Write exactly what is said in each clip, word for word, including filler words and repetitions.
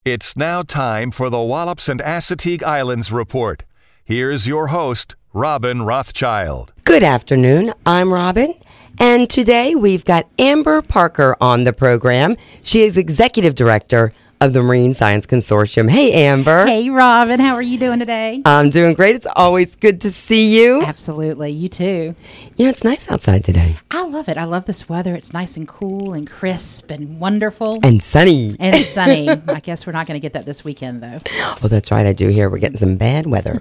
It's now time for the Wallops and Assateague Islands Report. Here's your host, Robin Rothschild. Good afternoon. I'm Robin, and today we've got Amber Parker on the program. She is Executive Director of the Marine Science Consortium. Hey, Amber. Hey, Robin. How are you doing today? I'm doing great. It's always good to see you. Absolutely. You too. You know, it's nice outside today. I love it. I love this weather. It's nice and cool and crisp and wonderful. And sunny. And sunny. I guess we're not going to get that this weekend, though. Oh, that's right. I do hear we're getting some bad weather.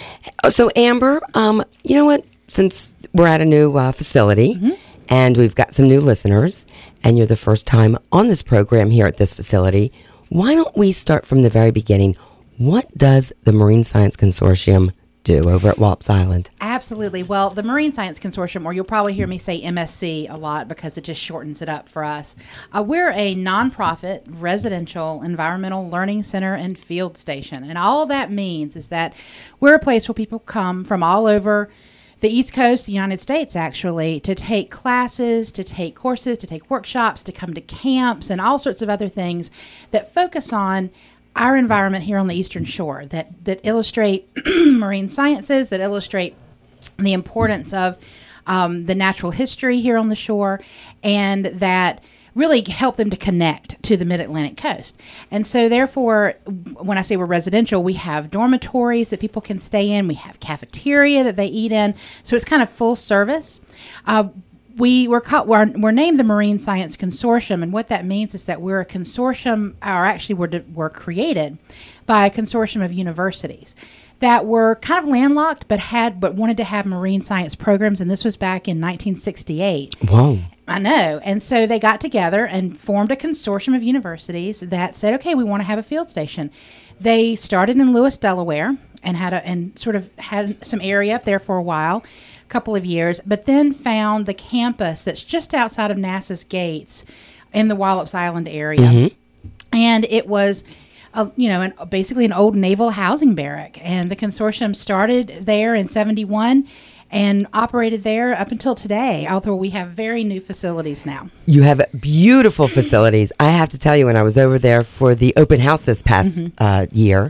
So, Amber, um, you know what? Since we're at a new uh, facility, mm-hmm. and we've got some new listeners, and you're the first time on this program here at this facility, why don't we start from the very beginning? What does the Marine Science Consortium do over at Wallops Island? Absolutely. Well, the Marine Science Consortium, or you'll probably hear me say M S C a lot because it just shortens it up for us. Uh, we're a nonprofit residential environmental learning center and field station. And all that means is that we're a place where people come from all over the East Coast, the United States, actually, to take classes, to take courses, to take workshops, to come to camps, and all sorts of other things that focus on our environment here on the Eastern Shore, that, that illustrate marine sciences, that illustrate the importance of um, the natural history here on the shore, and that really help them to connect to the mid-Atlantic coast. And so therefore, when I say we're residential, we have dormitories that people can stay in. We have cafeteria that they eat in. So it's kind of full service. Uh, we were, caught, we're, we're named the Marine Science Consortium, and what that means is that we're a consortium, or actually we're, de- we're created by a consortium of universities that were kind of landlocked but had but wanted to have marine science programs, and this was back in nineteen sixty-eight. Whoa. I know. And so they got together and formed a consortium of universities that said, okay, we want to have a field station. They started in Lewis, Delaware, and had a and sort of had some area up there for a while, a couple of years, but then found the campus that's just outside of NASA's gates in the Wallops Island area. Mm-hmm. And it was Uh, you know, an, basically an old naval housing barrack. And the consortium started there in seventy-one and operated there up until today, although we have very new facilities now. You have beautiful facilities. I have to tell you, when I was over there for the open house this past mm-hmm. uh, year,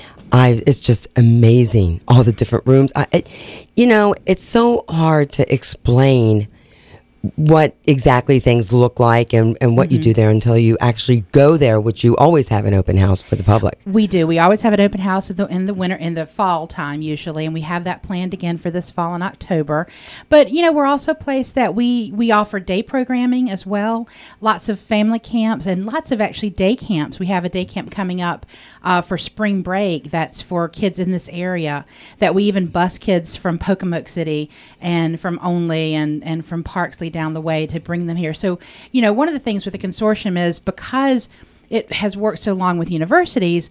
I it's just amazing, all the different rooms. I, it, you know, it's so hard to explain what exactly things look like and, and what mm-hmm. you do there until you actually go there, which you always have an open house for the public. We do. We always have an open house in the, in the winter, in the fall time usually, and we have that planned again for this fall in October. But, you know, we're also a place that we, we offer day programming as well, lots of family camps and lots of actually day camps. We have a day camp coming up uh, for spring break that's for kids in this area, that we even bus kids from Pocomoke City and from Only and, and from Parksley down the way to bring them here. So, you know, one of the things with the consortium is because it has worked so long with universities,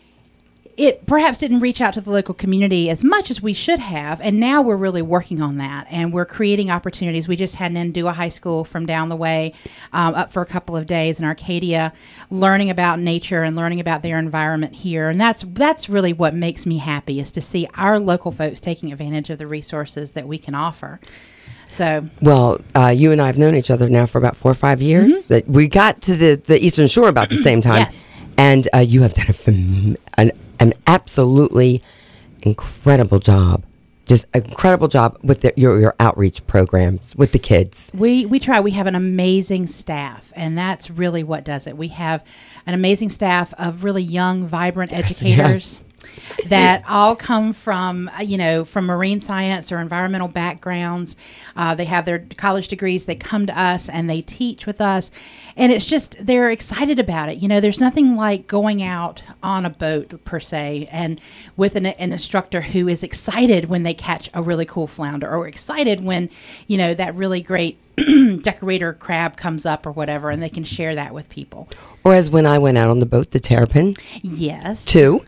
it perhaps didn't reach out to the local community as much as we should have, and now we're really working on that, and we're creating opportunities. We just had an Ndua High School from down the way um, up for a couple of days in Arcadia, learning about nature and learning about their environment here, and that's that's really what makes me happy, is to see our local folks taking advantage of the resources that we can offer. So well, uh, you and I have known each other now for about four or five years. Mm-hmm. We got to the, the Eastern Shore about the same time. Yes. And uh, you have done a fam- an, an absolutely incredible job. Just incredible job with the, your, your outreach programs with the kids. We we try. We have an amazing staff, and that's really what does it. We have an amazing staff of really young, vibrant yes, educators. Yes. that all come from, you know, from marine science or environmental backgrounds. Uh, they have their college degrees. They come to us and they teach with us. And it's just, they're excited about it. You know, there's nothing like going out on a boat, per se, and with an, an instructor who is excited when they catch a really cool flounder, or excited when, you know, that really great decorator crab comes up or whatever, and they can share that with people. Or as when I went out on the boat, the terrapin. Yes. Two.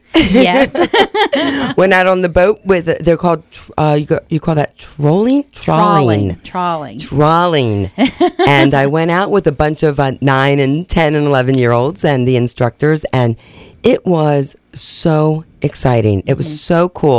Yes. Went out on the boat with, they're called, uh, you, go, you call that trolling? Trawling. Trawling. Trawling. And I went out with a bunch of uh, nine and ten and eleven year olds and the instructors, and it was so exciting. It was mm-hmm. so cool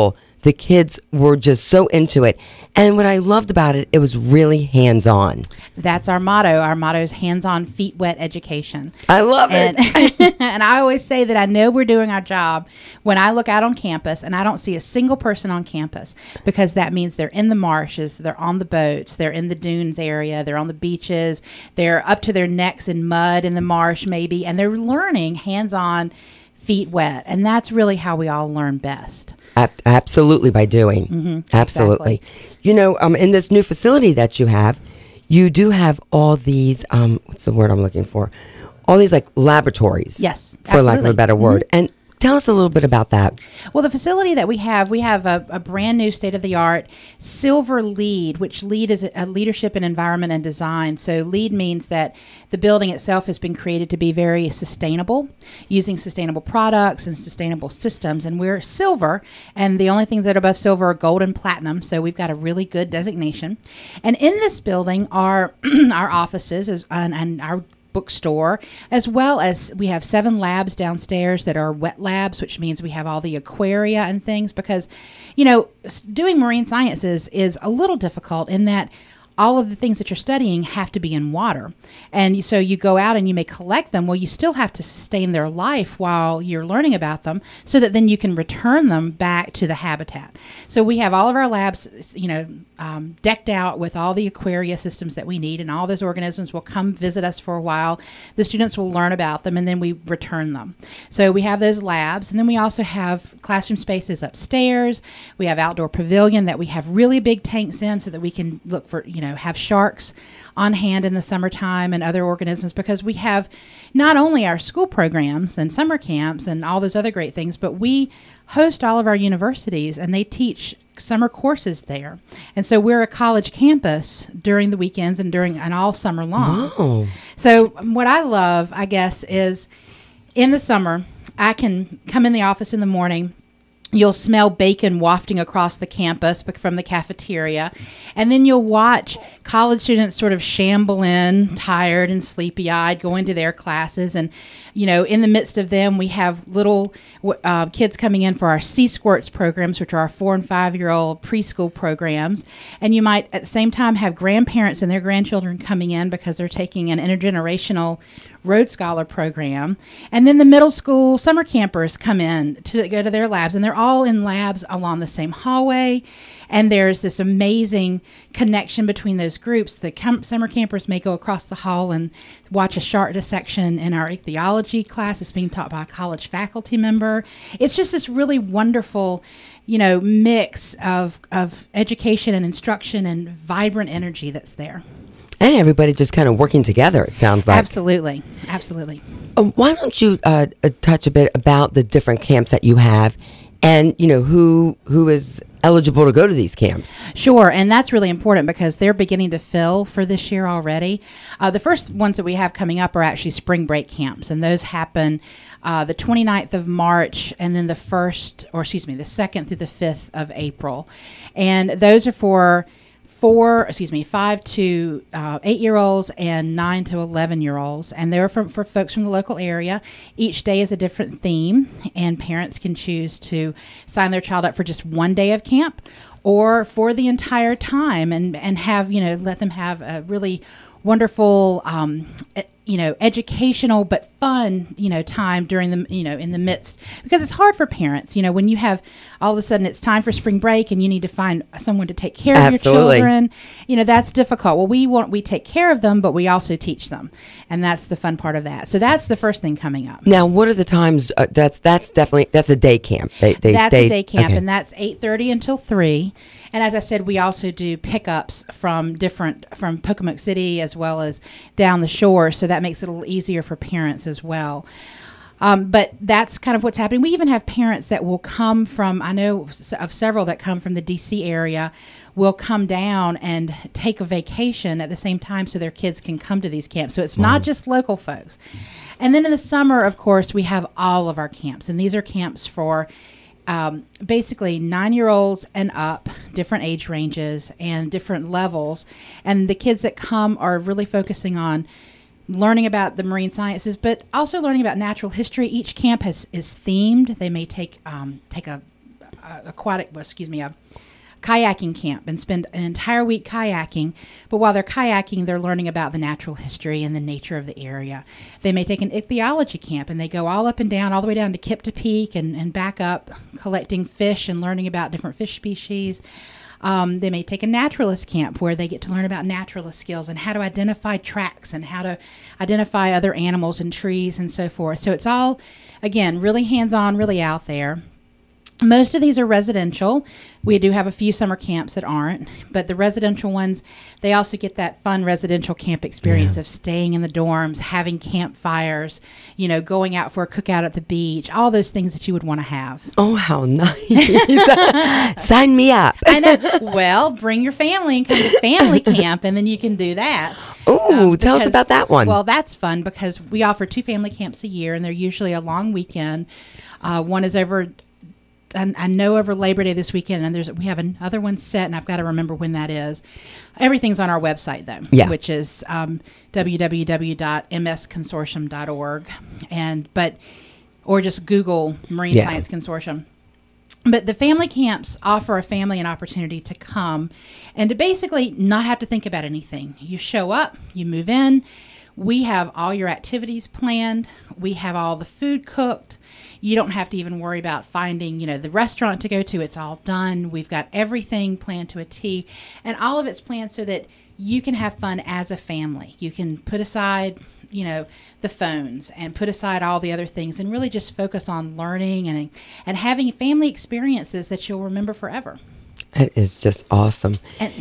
the kids were just so into it. And what I loved about it, it was really hands-on. That's our motto. Our motto is hands-on, feet wet education. I love and, it. And I always say that I know we're doing our job when I look out on campus and I don't see a single person on campus, because that means they're in the marshes, they're on the boats, they're in the dunes area, they're on the beaches, they're up to their necks in mud in the marsh maybe, and they're learning hands-on, feet wet. And that's really how we all learn best. A- absolutely, by doing. Mm-hmm, absolutely. exactly. You know, um, in this new facility that you have, you do have all these, um, what's the word I'm looking for? All these like laboratories. Yes, for lack of a absolutely. better word. Mm-hmm. And tell us a little bit about that. Well, the facility that we have, we have a, a brand new state-of-the-art Silver LEED, which LEED is a, a leadership in environment and design. So LEED means that the building itself has been created to be very sustainable, using sustainable products and sustainable systems. And we're silver, and the only things that are above silver are gold and platinum. So we've got a really good designation. And in this building are our offices as, and, and our bookstore, as well as we have seven labs downstairs that are wet labs, which means we have all the aquaria and things, because, you know, s- doing marine sciences is a little difficult in that all of the things that you're studying have to be in water. And you- so you go out and you may collect them. Well, you still have to sustain their life while you're learning about them, so that then you can return them back to the habitat. So we have all of our labs, you know, um, decked out with all the aquaria systems that we need, and all those organisms will come visit us for a while. The students will learn about them, and then we return them. So we have those labs, and then we also have classroom spaces upstairs. We have outdoor pavilion that we have really big tanks in, so that we can look for, you know, have sharks on hand in the summertime and other organisms, because we have not only our school programs and summer camps and all those other great things, but we host all of our universities, and they teach summer courses there. And so we're a college campus during the weekends and during and all summer long. Oh. So what I love, I guess, is in the summer, I can come in the office in the morning. You'll smell bacon wafting across the campus bec- from the cafeteria. And then you'll watch college students sort of shamble in, tired and sleepy-eyed, go into their classes. And, you know, in the midst of them, we have little w- uh, kids coming in for our Sea Squirts programs, which are our four- and five-year-old preschool programs. And you might, at the same time, have grandparents and their grandchildren coming in because they're taking an intergenerational Road Scholar program. And then the middle school summer campers come in to go to their labs, and they're all in labs along the same hallway. And there's this amazing connection between those groups. The com- summer campers may go across the hall and watch a shark dissection in our ichthyology class. It's being taught by a college faculty member. It's just this really wonderful, you know, mix of, of education and instruction and vibrant energy that's there. And everybody just kind of working together, it sounds like. Absolutely. Absolutely. Uh, why don't you uh, uh, touch a bit about the different camps that you have, and, you know, who who is eligible to go to these camps? Sure, and that's really important because they're beginning to fill for this year already. Uh, the first ones that we have coming up are actually spring break camps, and those happen uh, the twenty-ninth of March, and then the first, or excuse me, the second through the fifth of April. And those are for four, excuse me, five to uh, eight-year-olds and nine to eleven-year-olds, and they're from, for folks from the local area. Each day is a different theme, and parents can choose to sign their child up for just one day of camp or for the entire time, and, and have, you know, let them have a really wonderful, um, e- you know, educational but fun, you know, time during the, you know, in the midst, because it's hard for parents, you know, when you have all of a sudden it's time for spring break and you need to find someone to take care of Absolutely. your children, you know, that's difficult. Well, we want, we take care of them, but we also teach them. And that's the fun part of that. So that's the first thing coming up. Now, what are the times? Uh, that's that's definitely, that's a day camp. They, they That's stay, a day camp, okay. and that's eight thirty until three. And as I said, we also do pickups from different, from Pocomoke City as well as down the shore, so that makes it a little easier for parents as well. Um, but that's kind of what's happening. We even have parents that will come from, I know s- of several that come from the D C area, will come down and take a vacation at the same time so their kids can come to these camps. So it's not just local folks. And then in the summer, of course, we have all of our camps, and these are camps for Um, basically nine-year-olds and up, different age ranges and different levels. And the kids that come are really focusing on learning about the marine sciences, but also learning about natural history. Each camp has, is themed. They may take um, take a uh, aquatic, well, excuse me, a kayaking camp and spend an entire week kayaking. But while they're kayaking, they're learning about the natural history and the nature of the area. They may take an ichthyology camp and they go all up and down, all the way down to Kipta Peak and, and back up, collecting fish and learning about different fish species. Um, they may take a naturalist camp where they get to learn about naturalist skills and how to identify tracks and how to identify other animals and trees and so forth. So it's all, again, really hands-on, really out there. Most of these are residential. We do have a few summer camps that aren't, but the residential ones, they also get that fun residential camp experience yeah. of staying in the dorms, having campfires, you know, going out for a cookout at the beach, all those things that you would want to have. Oh, how nice. Sign me up. I know. Well, bring your family and come to family camp, and then you can do that. Oh, um, tell us about that one. Well, that's fun because we offer two family camps a year, and they're usually a long weekend. Uh, one is over... I, I know over Labor Day this weekend, and there's we have another one set, and I've got to remember when that is. Everything's on our website, though, yeah. which is um, w w w dot m s consortium dot org, and but or just Google Marine yeah. Science Consortium. But the family camps offer a family an opportunity to come and to basically not have to think about anything. You show up, you move in. We have all your activities planned. We have all the food cooked. You don't have to even worry about finding, you know, the restaurant to go to. It's all done. We've got everything planned to a T. And all of it's planned so that you can have fun as a family. You can put aside, you know, the phones and put aside all the other things and really just focus on learning and and having family experiences that you'll remember forever. It is just awesome.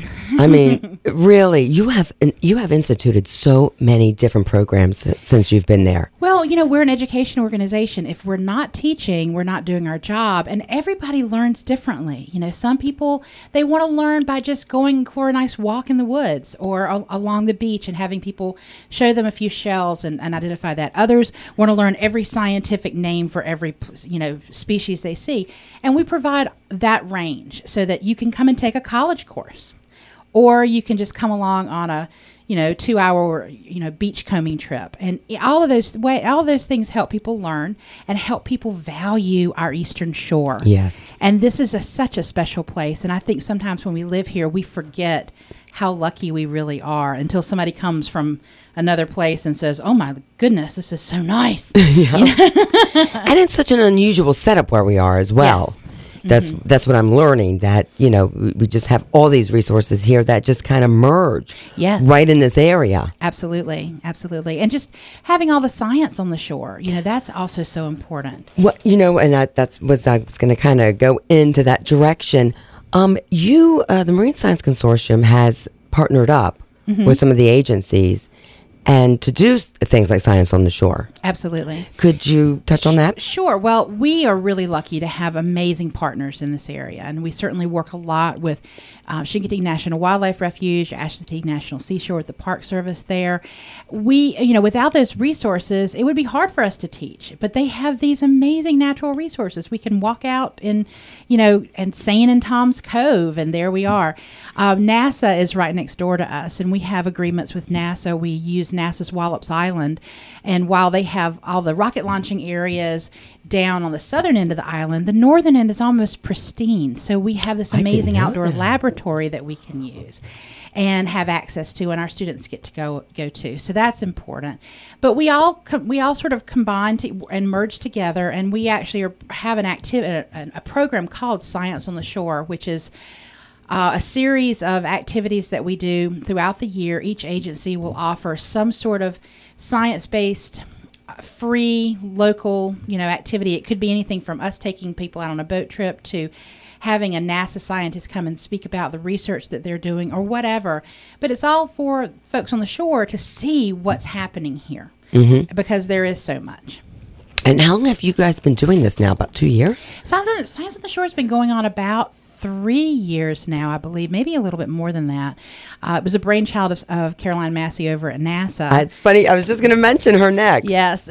I mean, really, you have you have instituted so many different programs since you've been there. Well, you know, we're an education organization. If we're not teaching, we're not doing our job. And everybody learns differently. You know, some people, they want to learn by just going for a nice walk in the woods or a- along the beach and having people show them a few shells and, and identify that. Others want to learn every scientific name for every, you know, species they see. And we provide that range so that you can come and take a college course, or you can just come along on a, you know, two hour, you know, beach combing trip. And all of those way, all of those things help people learn and help people value our Eastern Shore. Yes. And this is a, such a special place. And I think sometimes when we live here, we forget how lucky we really are until somebody comes from another place and says, oh my goodness, this is so nice. Yeah. You know? And it's such an unusual setup where we are as well. Yes. That's mm-hmm. that's what I'm learning, that, you know, we, we just have all these resources here that just kind of merge yes. right in this area. Absolutely. Absolutely. And just having all the science on the shore, you know, that's also so important. Well, you know, and that that's was I was going to kind of go into that direction. Um, you, uh, the Marine Science Consortium has partnered up mm-hmm. with some of the agencies and to do s- things like Science on the Shore. Absolutely. Could you touch on that? Sure. Well, we are really lucky to have amazing partners in this area, and we certainly work a lot with uh, Chincoteague National Wildlife Refuge, Assateague National Seashore with the Park Service there. We, you know, without those resources, it would be hard for us to teach, but they have these amazing natural resources. We can walk out in, you know, and Sane and Tom's Cove, and there we are. Uh, NASA is right next door to us, and we have agreements with NASA. We use NASA's Wallops Island, and while they have all the rocket launching areas down on the southern end of the island, the northern end is almost pristine. So we have this amazing outdoor that. laboratory that we can use and have access to, and our students get to go go to. So that's important. But we all com- we all sort of combine to, and merge together, and we actually are, have an activity, a, a program called Science on the Shore, which is Uh, a series of activities that we do throughout the year. Each agency will offer some sort of science-based, uh, free, local, you know, activity. It could be anything from us taking people out on a boat trip to having a NASA scientist come and speak about the research that they're doing or whatever. But it's all for folks on the shore to see what's happening here mm-hmm. because there is so much. And how long have you guys been doing this now? About two years? Science on, Science on the Shore has been going on about three years now, I believe, maybe a little bit more than that. Uh, it was a brainchild of, of Caroline Massey over at NASA. Uh, it's funny. I was just going to mention her next. Yes.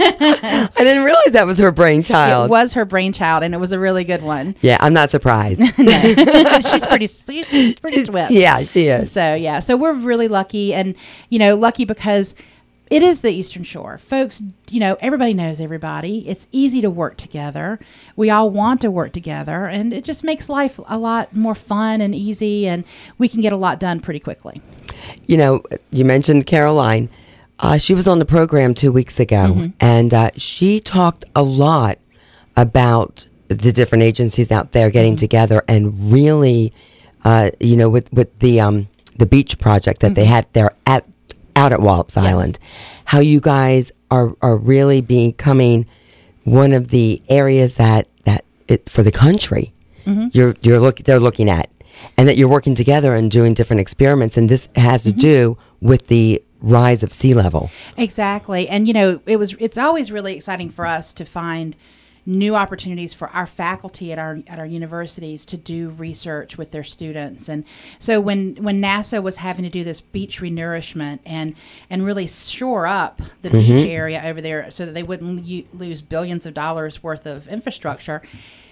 I didn't realize that was her brainchild. It was her brainchild, and it was a really good one. Yeah, I'm not surprised. she's pretty she's pretty swift. Yeah, she is. So, yeah. So we're really lucky, and, you know, lucky because It is the Eastern Shore. Folks, you know, everybody knows everybody. It's easy to work together. We all want to work together, and it just makes life a lot more fun and easy, and we can get a lot done pretty quickly. You know, you mentioned Caroline. Uh, she was on the program two weeks ago, mm-hmm. and uh, she talked a lot about the different agencies out there getting mm-hmm. together and really, uh, you know, with, with the um, the beach project that mm-hmm. they had there at out at Wallops yes. Island, how you guys are, are really becoming one of the areas that, that it, for the country mm-hmm. you're you're look they're looking at, and that you're working together and doing different experiments, and this has mm-hmm. to do with the rise of sea level. Exactly. And you know, it was it's always really exciting for us to find new opportunities for our faculty at our at our universities to do research with their students. And so when when NASA was having to do this beach renourishment and and really shore up the mm-hmm. beach area over there so that they wouldn't lo- lose billions of dollars worth of infrastructure,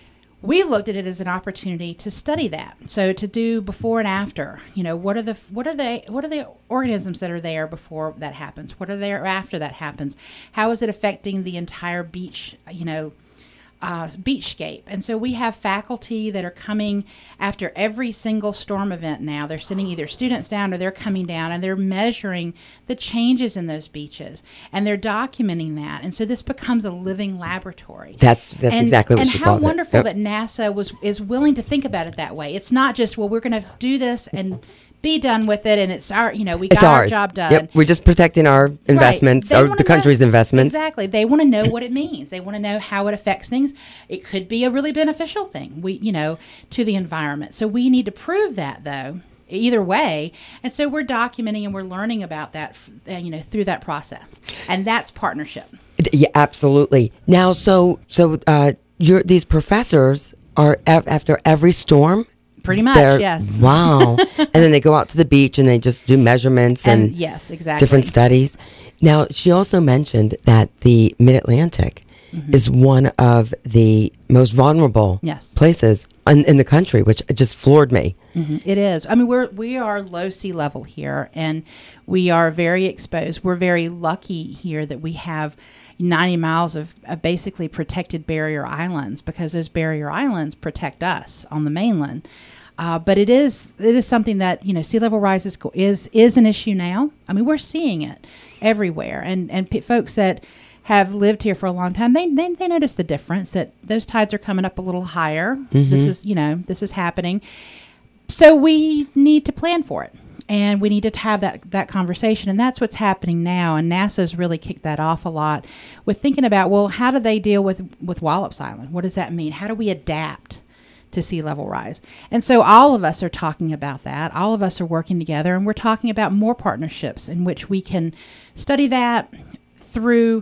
we looked at it as an opportunity to study that. So to do before and after, you know, what are the what are the what are the organisms that are there before that happens? What are there after that happens? How is it affecting the entire beach, you know, Uh, beachscape? And so we have faculty that are coming after every single storm event now. They're sending either students down or they're coming down, and they're measuring the changes in those beaches, and they're documenting that. And so this becomes a living laboratory. That's that's and, exactly what and she how called wonderful it. Yep. that NASA was is willing to think about it that way. It's not just, well, we're going to do this and be done with it, and it's our, you know, we it's got ours. our job done. Yep. We're just protecting our investments, right. or the country's know, investments. Exactly. They want to know what it means. They want to know how it affects things. It could be a really beneficial thing, we, you know, to the environment. So we need to prove that, though, either way. And so we're documenting and we're learning about that, uh, you know, through that process. And that's partnership. Yeah, absolutely. Now, so so uh, you're, these professors are av- after every storm. Pretty much, yes. Wow. And then they go out to the beach and they just do measurements and, and yes, exactly. different studies. Now, she also mentioned that the Mid-Atlantic mm-hmm. is one of the most vulnerable yes. places in, in the country, which just floored me. Mm-hmm. It is. I mean, we're we are low sea level here, and we are very exposed. We're very lucky here that we have ninety miles of, of basically protected barrier islands, because those barrier islands protect us on the mainland. Uh, but it is it is something that, you know, sea level rise is is, is an issue now. I mean, we're seeing it everywhere, and and p- folks that have lived here for a long time, they, they they notice the difference, that those tides are coming up a little higher. Mm-hmm. This is, you know, this is happening. So we need to plan for it, and we need to have that, that conversation, and that's what's happening now. And NASA's really kicked that off a lot with thinking about, well, how do they deal with, with Wallops Island? What does that mean? How do we adapt to sea level rise? And so all of us are talking about that. All of us are working together, and we're talking about more partnerships in which we can study that through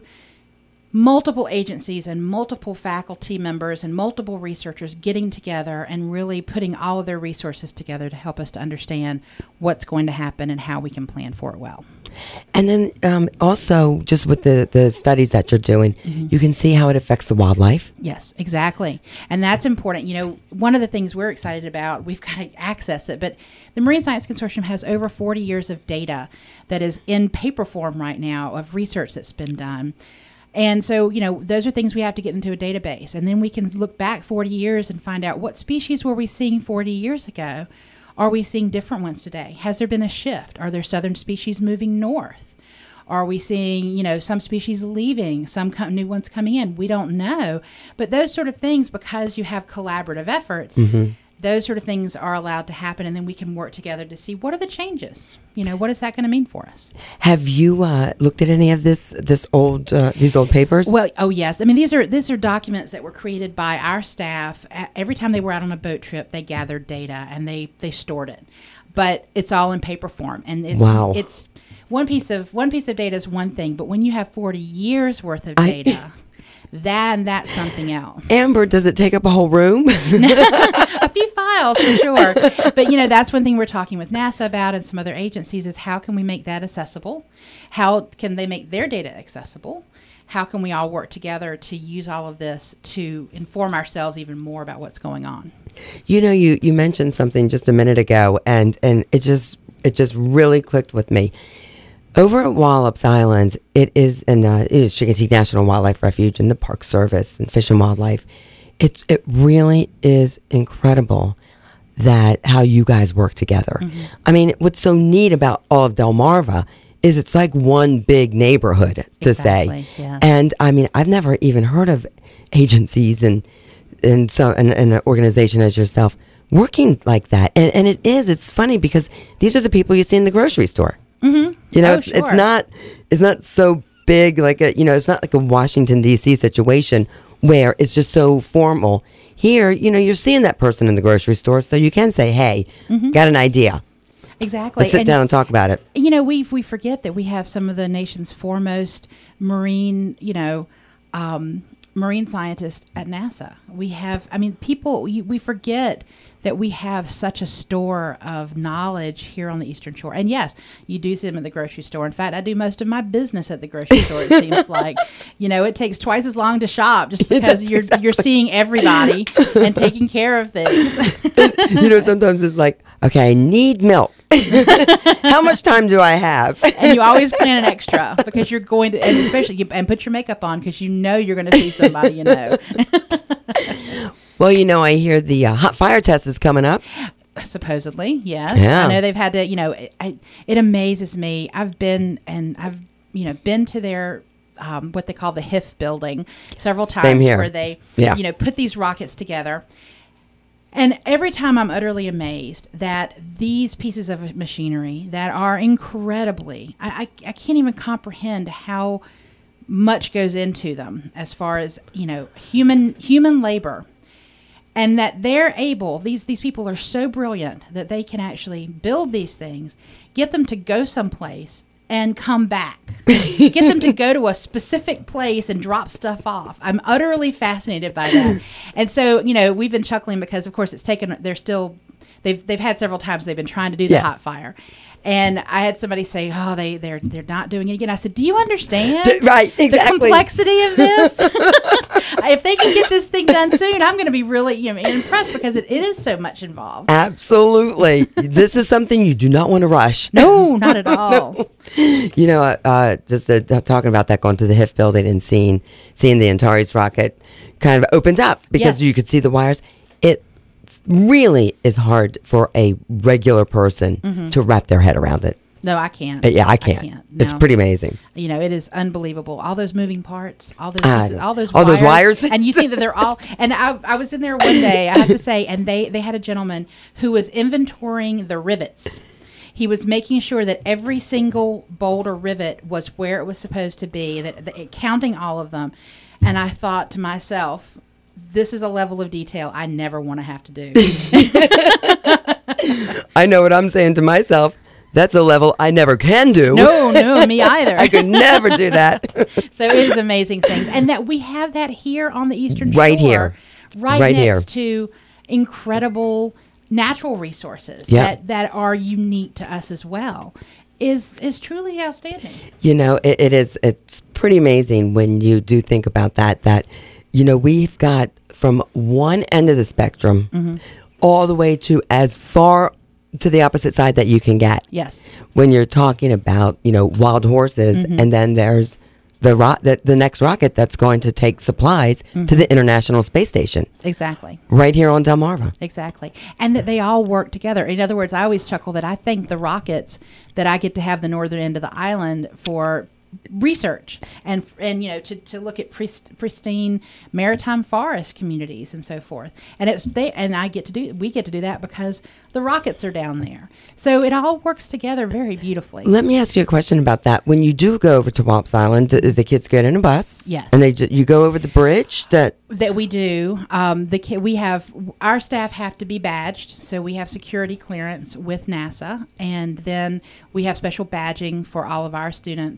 multiple agencies and multiple faculty members and multiple researchers getting together and really putting all of their resources together to help us to understand what's going to happen and how we can plan for it well. And then um, also, just with the, the studies that you're doing, mm-hmm. you can see how it affects the wildlife. Yes, exactly. And that's important. You know, one of the things we're excited about, we've got to access it, but the Marine Science Consortium has over forty years of data that is in paper form right now of research that's been done. And so, you know, those are things we have to get into a database. And then we can look back forty years and find out, what species were we seeing forty years ago? Are we seeing different ones today? Has there been a shift? Are there southern species moving north? Are we seeing, you know, some species leaving, some co- new ones coming in? We don't know. But those sort of things, because you have collaborative efforts, mm-hmm. those sort of things are allowed to happen, and then we can work together to see, what are the changes? You know, what is that going to mean for us? Have you uh, looked at any of this this old uh, these old papers? Well, oh yes. I mean, these are these are documents that were created by our staff. Every time they were out on a boat trip, they gathered data and they, they stored it. But it's all in paper form, and it's wow. it's one piece of one piece of data is one thing, but when you have forty years worth of data. I, Then that's something else. Amber, does it take up a whole room? A few files for sure. But, you know, that's one thing we're talking with NASA about and some other agencies, is how can we make that accessible? How can they make their data accessible? How can we all work together to use all of this to inform ourselves even more about what's going on? You know, you, you mentioned something just a minute ago, and, and it just it just really clicked with me. Over at Wallops Island, it is in uh, it is Chincoteague National Wildlife Refuge and the Park Service and Fish and Wildlife. It's it really is incredible that how you guys work together. Mm-hmm. I mean, what's so neat about all of Delmarva is it's like one big neighborhood to exactly, say. Yes. And I mean, I've never even heard of agencies and and so and, and an organization as yourself working like that. And and it is. It's funny because these are the people you see in the grocery store. Mm-hmm. You know, oh, it's sure. it's not it's not so big like a you know it's not like a Washington D C situation where it's just so formal. Here, you know, you're seeing that person in the grocery store, so you can say, "Hey, mm-hmm. got an idea." Exactly. Let's sit and, down and talk about it. You know, we we forget that we have some of the nation's foremost marine, you know, um, marine scientists at NASA. We have, I mean, people. We, we forget that we have such a store of knowledge here on the Eastern Shore. And yes, you do see them at the grocery store. In fact, I do most of my business at the grocery store, it seems like. You know, it takes twice as long to shop just because you're exactly. you're seeing everybody and taking care of things. You know, sometimes it's like, okay, I need milk. How much time do I have? And you always plan an extra because you're going to, and especially, you, and put your makeup on because you know you're going to see somebody you know. Well, you know, I hear the uh, hot fire test is coming up. Supposedly, yes. Yeah. I know they've had to, you know, it, I, it amazes me. I've been, and I've, you know, been to their, um, what they call the H I F building several times. Same here. Where they, yeah. you know, put these rockets together. And every time I'm utterly amazed that these pieces of machinery that are incredibly, I, I, I can't even comprehend how much goes into them as far as, you know, human human labor. And that they're able, these these people are so brilliant that they can actually build these things, get them to go someplace and come back. Get them to go to a specific place and drop stuff off. I'm utterly fascinated by that. And so, you know, we've been chuckling because, of course, it's taken, they're still, they've they've had several times they've been trying to do the yes. hot fire. And I had somebody say, "Oh, they they're they're not doing it again." I said, "Do you understand D- right, exactly. the complexity of this? If they can get this thing done soon, I'm going to be really you know, impressed because it is so much involved." Absolutely, this is something you do not want to rush. No, not at all. No. You know, uh, uh, just uh, talking about that, going to the H I F building and seeing seeing the Antares rocket kind of opened up because yes. you could see the wires. It really is hard for a regular person mm-hmm. to wrap their head around it. No, I can't. Uh, yeah, I can't. I can't. No. It's pretty amazing. You know, it is unbelievable. All those moving parts, all those, uh, pieces, all those, all wires, those wires, and you think that they're all. And I, I was in there one day. I have to say, and they they had a gentleman who was inventorying the rivets. He was making sure that every single bolt or rivet was where it was supposed to be. That, that counting all of them, and I thought to myself, this is a level of detail I never want to have to do. I know what I'm saying to myself. That's a level I never can do. No, no, me either. I could never do that. So it is amazing things. And that we have that here on the Eastern Shore. Right here. Right, right next here. to incredible natural resources yeah. that, that are unique to us as well. Is is truly outstanding. You know, it, it is. It's pretty amazing when you do think about that, that, you know, we've got from one end of the spectrum mm-hmm. all the way to as far to the opposite side that you can get. Yes. When you're talking about, you know, wild horses, mm-hmm. and then there's the, ro- the the next rocket that's going to take supplies mm-hmm. to the International Space Station. Exactly. Right here on Delmarva. Exactly. And that they all work together. In other words, I always chuckle that I thank the rockets that I get to have the northern end of the island for research and and you know to, to look at prist, pristine maritime forest communities and so forth, and it's they and I get to do we get to do that because the rockets are down there, so it all works together very beautifully. Let me ask you a question about that. When you do go over to Wallops Island, the, the kids get in a bus, yes, and they ju- you go over the bridge that that we do. Um, the ki- we have our staff have to be badged, so we have security clearance with NASA, and then we have special badging for all of our students, and so there's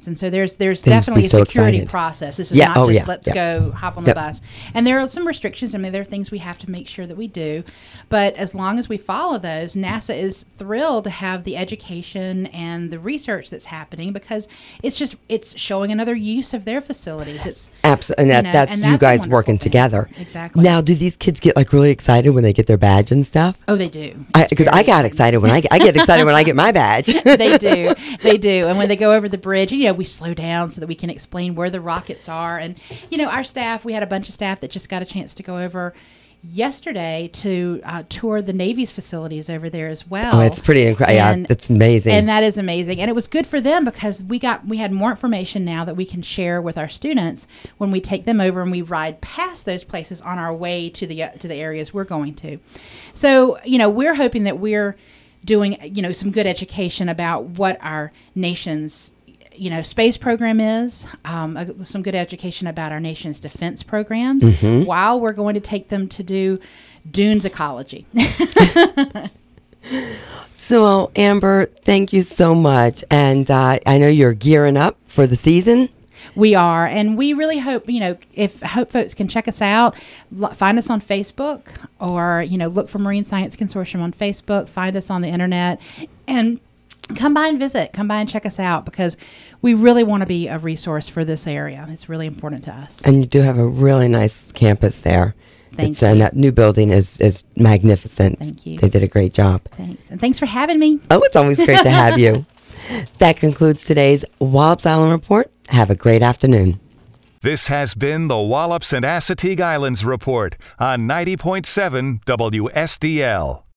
there's there's They'd definitely be a so security excited. process. This is Yeah, not oh, just yeah, let's yeah. go hop on Yep. the bus. And there are some restrictions. I mean, there are things we have to make sure that we do. But as long as we follow those, NASA is thrilled to have the education and the research that's happening because it's just it's showing another use of their facilities. It's Absolutely, and, you that, know, that's and you that's a guys wonderful working thing. together. Exactly. Now, do these kids get like really excited when they get their badge and stuff? Oh, they do. Because I, got excited when I get, I get excited when I get my badge. They do. They do. And when they go over the bridge, you know, we slow down so that we can explain where the rockets are. And, you know, our staff, we had a bunch of staff that just got a chance to go over yesterday to uh, tour the Navy's facilities over there as well. Oh, it's pretty incredible. Yeah, And- it's amazing. And that is amazing. And it was good for them because we got we had more information now that we can share with our students when we take them over and we ride past those places on our way to the uh, to the areas we're going to. So, you know, we're hoping that we're doing, you know, some good education about what our nation's you know, space program is, um, uh, some good education about our nation's defense programs, Mm-hmm. while we're going to take them to do dunes ecology. So, Amber, thank you so much. And uh, I know you're gearing up for the season. We are, and we really hope, you know, if hope folks can check us out, l- find us on Facebook, or, you know, look for Marine Science Consortium on Facebook, find us on the internet, and come by and visit. Come by and check us out because we really want to be a resource for this area. It's really important to us. And you do have a really nice campus there. Thank it's, And you. that new building is, is magnificent. Thank you. They did a great job. Thanks. And thanks for having me. Oh, it's always great to have you. That concludes today's Wallops Island Report. Have a great afternoon. This has been the Wallops and Assateague Islands Report on ninety point seven W S D L.